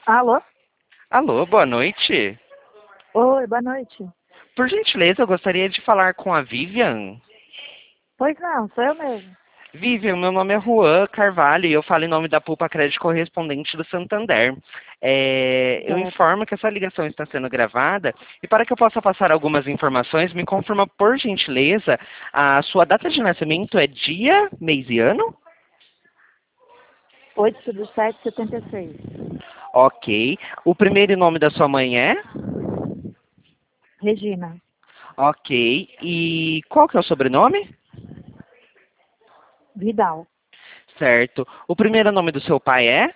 Alô? Alô, boa noite. Oi, boa noite. Por gentileza, eu gostaria de falar com a Vivian. Pois não, sou eu mesmo. Vivian, meu nome é Juan Carvalho e eu falo em nome da Pulpa Crédito Correspondente do Santander. Eu Certo. informo que essa ligação está sendo gravada e para que eu possa passar algumas informações, me confirma, por gentileza, a sua data de nascimento é dia, mês e ano? 8/7/76. Ok. O primeiro nome da sua mãe é? Regina. Ok. E qual que é o sobrenome? Vidal. Certo. O primeiro nome do seu pai é?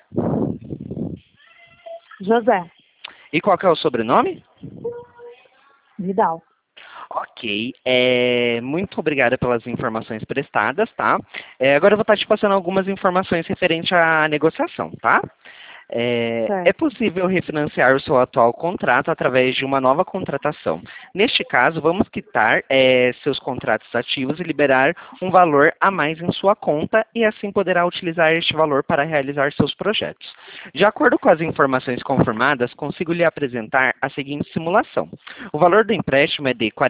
José. E qual que é o sobrenome? Vidal. Ok, muito obrigada pelas informações prestadas, tá? Agora eu vou estar te passando algumas informações referente à negociação, tá? É Certo. possível refinanciar o seu atual contrato através de uma nova contratação. Neste caso, vamos quitar seus contratos ativos e liberar um valor a mais em sua conta e assim poderá utilizar este valor para realizar seus projetos. De acordo com as informações confirmadas, consigo lhe apresentar a seguinte simulação. O valor do empréstimo é de R$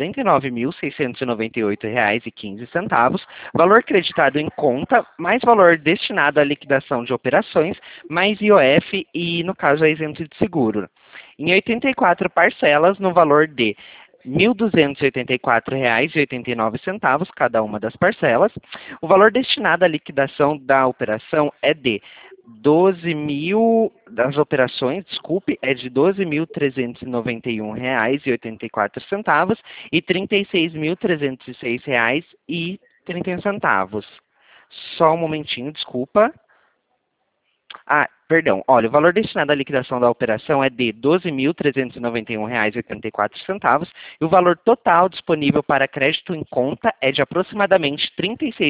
49.698,15, valor creditado em conta, mais valor destinado à liquidação de operações, mais IOF e, no caso, é isento de seguro. Em 84 parcelas, no valor de R$ 1.284,89 cada uma das parcelas. O valor destinado à liquidação da operação é de 12 mil, das operações, desculpe, é de R$ 12.391,84 e R$ 36.306,31. Só um momentinho, desculpa. Ah, perdão. Olha, o valor destinado à liquidação da operação é de R$ 12.391,84 e o valor total disponível para crédito em conta é de aproximadamente R$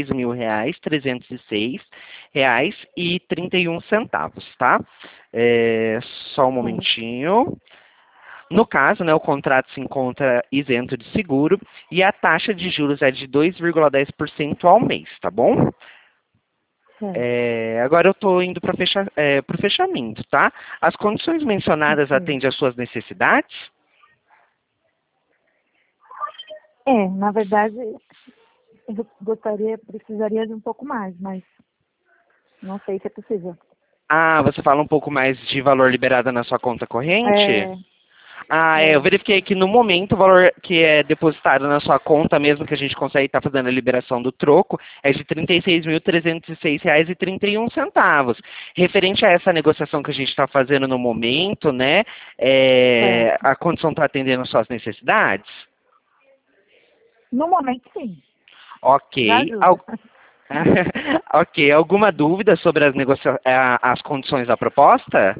36.306,31, tá? Só um Certo. momentinho. No caso, né, o contrato se encontra isento de seguro e a taxa de juros é de 2,10% ao mês, tá bom? Certo. Agora eu estou indo para o fechamento, tá? As condições mencionadas Ok. atendem às suas necessidades? Na verdade, eu precisaria de um pouco mais, mas não sei se é possível. Ah, você fala um pouco mais de valor liberado na sua conta corrente? É, Eu é. verifiquei que no momento o valor que é depositado na sua conta, mesmo que a gente consegue estar fazendo a liberação do troco, é de R$ 36.306,31. Referente a essa negociação que a gente está fazendo no momento, né, Certo. a condição está atendendo às suas necessidades? No momento, sim. Já Ok. ajuda. Ok. Alguma dúvida sobre as condições da proposta?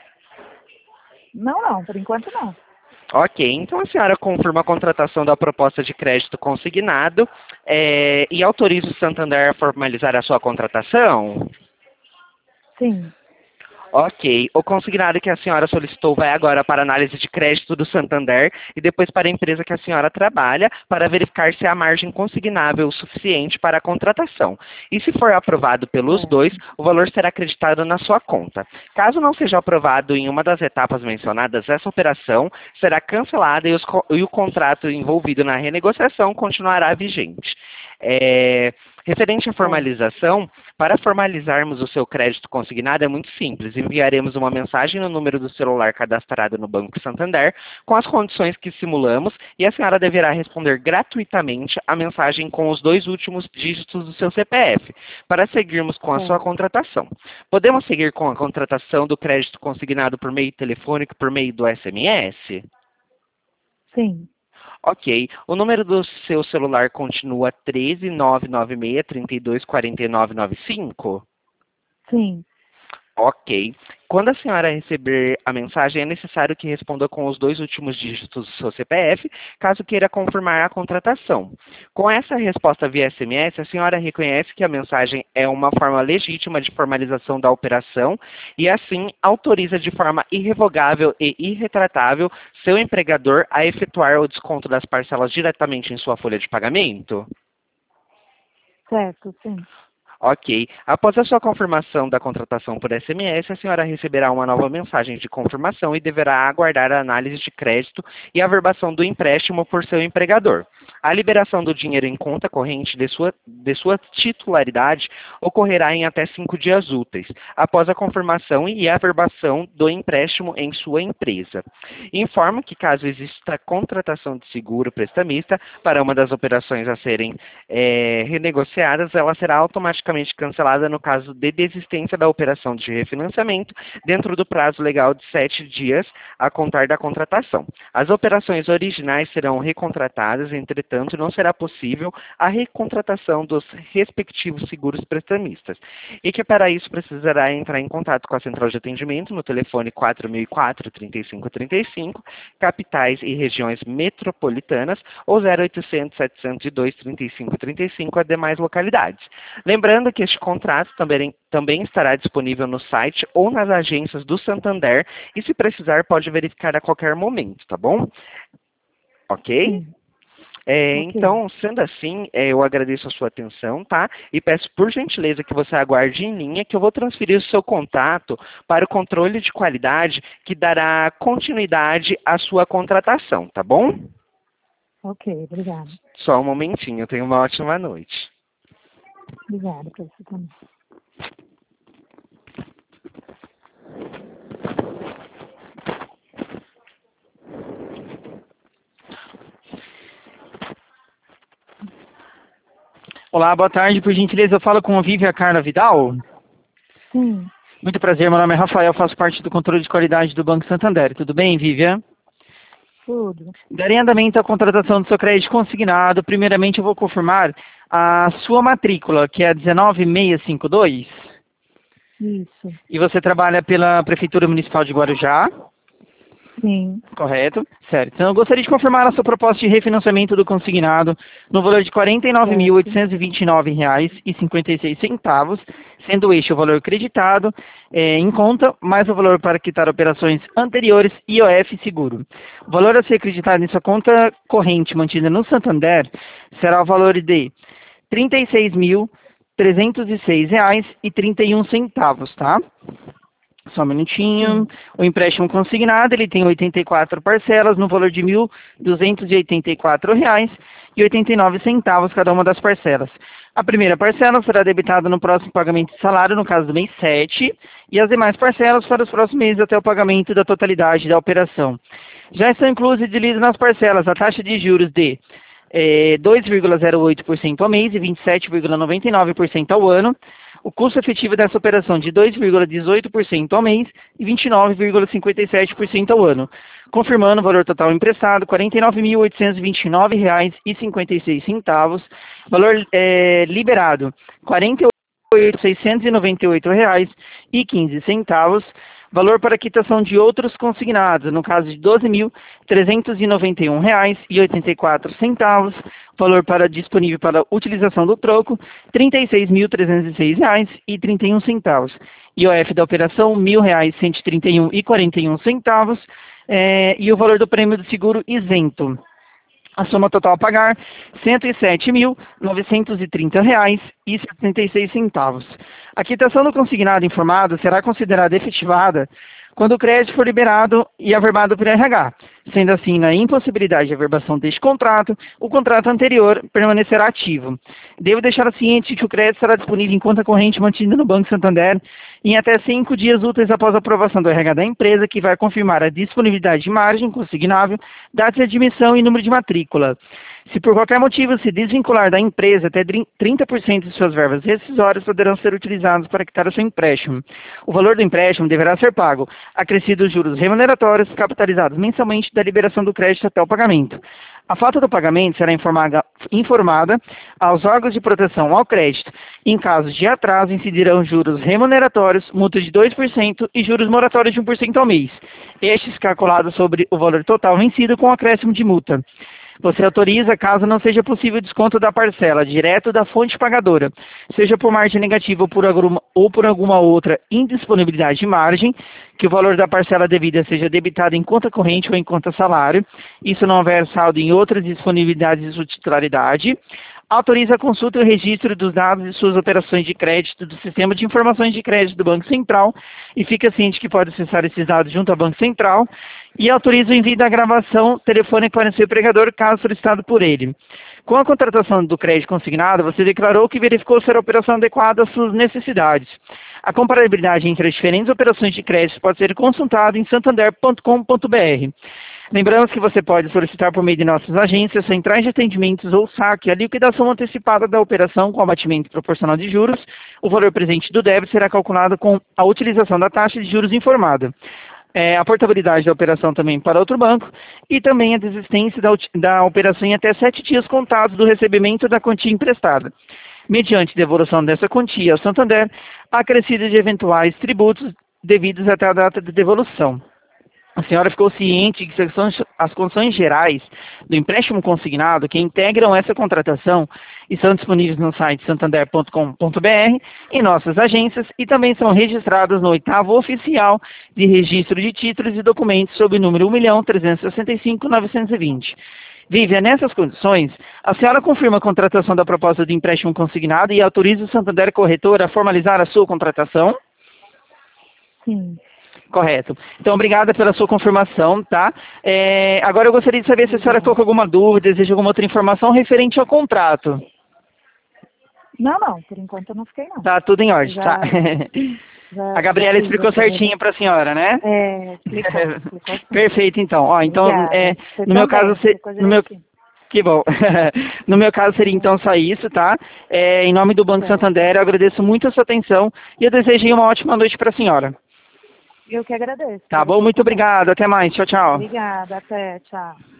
Não, não. Por enquanto, não. Ok, então a senhora confirma a contratação da proposta de crédito consignado e autoriza o Santander a formalizar a sua contratação? Sim. Ok, o consignado que a senhora solicitou vai agora para análise de crédito do Santander e depois para a empresa que a senhora trabalha para verificar se há margem consignável o suficiente para a contratação. E se for aprovado pelos dois, Certo. o valor será acreditado na sua conta. Caso não seja aprovado em uma das etapas mencionadas, essa operação será cancelada e o contrato envolvido na renegociação continuará vigente. Referente à Certo. formalização, para formalizarmos o seu crédito consignado é muito simples. Enviaremos uma mensagem no número do celular cadastrado no Banco Santander com as condições que simulamos e a senhora deverá responder gratuitamente a mensagem com os 2 últimos dígitos do seu CPF para seguirmos com a sua Certo. contratação. Podemos seguir com a contratação do crédito consignado por meio telefônico, por meio do SMS? Sim. Ok. O número do seu celular continua 13 996 32 49 95? Sim. Ok. Quando a senhora receber a mensagem, é necessário que responda com os 2 últimos dígitos do seu CPF, caso queira confirmar a contratação. Com essa resposta via SMS, a senhora reconhece que a mensagem é uma forma legítima de formalização da operação e, assim, autoriza de forma irrevogável e irretratável seu empregador a efetuar o desconto das parcelas diretamente em sua folha de pagamento? Certo. Sim. Ok. Após a sua confirmação da contratação por SMS, a senhora receberá uma nova mensagem de confirmação e deverá aguardar a análise de crédito e a averbação do empréstimo por seu empregador. A liberação do dinheiro em conta corrente de sua titularidade ocorrerá em até 5 dias úteis, após a confirmação e a averbação do empréstimo em sua empresa. Informo que, caso exista contratação de seguro prestamista para uma das operações a serem renegociadas, ela será automaticamente cancelada no caso de desistência da operação de refinanciamento dentro do prazo legal de 7 dias a contar da contratação. As operações originais serão recontratadas, entretanto, não será possível a recontratação dos respectivos seguros prestamistas, e que para isso precisará entrar em contato com a central de atendimento no telefone 4004-3535, capitais e regiões metropolitanas, ou 0800-702-3535, as demais localidades. Lembrando que este contrato também estará disponível no site ou nas agências do Santander e, se precisar, pode verificar a qualquer momento, tá bom? Ok? Sim. Então, sendo assim, eu agradeço a sua atenção, tá? E peço, por gentileza, que você aguarde em linha, que eu vou transferir o seu contato para o controle de qualidade, que dará continuidade à sua contratação, tá bom? Ok, obrigada. Só um momentinho, tenha uma ótima noite. Obrigada para você também. Olá, boa tarde. Por gentileza, eu falo com a Vívia Carla Vidal. Sim, Muito prazer, meu nome é Rafael, faço parte do controle de qualidade do Banco Santander. Tudo bem, Vívia? tudo. Darei andamento à contratação do seu crédito consignado. Primeiramente, eu vou confirmar a sua matrícula, que é a 19652. Isso. E você trabalha pela Prefeitura Municipal de Guarujá, Sim, correto? Certo. Então, eu gostaria de confirmar a sua proposta de refinanciamento do consignado no valor de R$ 49.829,56, sendo este o valor creditado em conta, mais o valor para quitar operações anteriores e IOF seguro. O valor a ser acreditado em sua conta corrente mantida no Santander será o valor de R$ 36.306,31, tá? Só um minutinho. O empréstimo consignado, ele tem 84 parcelas no valor de R$ 1.284,89 cada uma das parcelas. A primeira parcela será debitada no próximo pagamento de salário, no caso do mês 7, e as demais parcelas para os próximos meses até o pagamento da totalidade da operação. Já estão inclusas e divididas nas parcelas a taxa de juros de 2,08% ao mês e 27,99% ao ano, o custo efetivo dessa operação de 2,18% ao mês e 29,57% ao ano, confirmando o valor total emprestado, R$ 49.829,56, valor liberado, R$ 48.698,15, valor para quitação de outros consignados, no caso de R$ 12.391,84, valor para disponível para utilização do troco, R$ 36.306,31, IOF da operação, R$ 1.131,41, e o valor do prêmio do seguro isento. A soma total a pagar, R$ 107.930,76. A quitação do consignado informado será considerada efetivada quando o crédito for liberado e averbado por RH. Sendo assim, na impossibilidade de averbação deste contrato, o contrato anterior permanecerá ativo. Devo deixar ciente que o crédito será disponível em conta corrente mantida no Banco Santander em até 5 dias úteis após a aprovação do RH da empresa, que vai confirmar a disponibilidade de margem consignável, data de admissão e número de matrícula. Se por qualquer motivo se desvincular da empresa, até 30% de suas verbas rescisórias poderão ser utilizadas para quitar o seu empréstimo. O valor do empréstimo deverá ser pago, acrescidos juros remuneratórios capitalizados mensalmente da liberação do crédito até o pagamento. A falta do pagamento será informada aos órgãos de proteção ao crédito. Em caso de atraso, incidirão juros remuneratórios, multa de 2% e juros moratórios de 1% ao mês. Estes calculados sobre o valor total vencido com acréscimo de multa. Você autoriza, caso não seja possível, desconto da parcela direto da fonte pagadora, seja por margem negativa ou por alguma outra indisponibilidade de margem, que o valor da parcela devida seja debitado em conta corrente ou em conta salário, isso não houver saldo em outras disponibilidades de sua titularidade. autoriza a consulta e o registro dos dados de suas operações de crédito do Sistema de Informações de Crédito do Banco Central e fica ciente que pode acessar esses dados junto ao Banco Central e autoriza o envio da gravação telefônica para o seu empregador, caso solicitado por ele. Com a contratação do crédito consignado, você declarou que verificou ser a operação adequada às suas necessidades. A comparabilidade entre as diferentes operações de crédito pode ser consultada em santander.com.br. Lembramos que você pode solicitar por meio de nossas agências, centrais de atendimentos ou saque a liquidação antecipada da operação com abatimento proporcional de juros. O valor presente do débito será calculado com a utilização da taxa de juros informada. A portabilidade da operação também para outro banco e também a desistência da operação em até 7 dias contados do recebimento da quantia emprestada, mediante devolução dessa quantia ao Santander, acrescida de eventuais tributos devidos até a data de devolução. A senhora ficou ciente que as condições gerais do empréstimo consignado que integram essa contratação estão disponíveis no site santander.com.br, em nossas agências e também são registradas no 8º Oficial de Registro de Títulos e Documentos sob o número 1.365.920. Vivian, nessas condições, a senhora confirma a contratação da proposta de empréstimo consignado e autoriza o Santander Corretora a formalizar a sua contratação? Sim. Correto. Então, obrigada pela sua confirmação, tá? Agora eu gostaria de saber se a senhora ficou com alguma dúvida, deseja alguma outra informação referente ao contrato. Não, por enquanto eu não fiquei, não. Tá, tudo em ordem, tá? A Gabriela explicou certinho para a senhora, né? Explicou. Perfeito, então. Ó, então, no meu caso, que bom. No meu caso seria então só isso, tá? Em nome do Banco Santander, eu agradeço muito a sua atenção e eu desejo uma ótima noite para a senhora. Eu que agradeço. Tá bom, muito obrigado. Até mais. Tchau, tchau. Obrigada, até, tchau.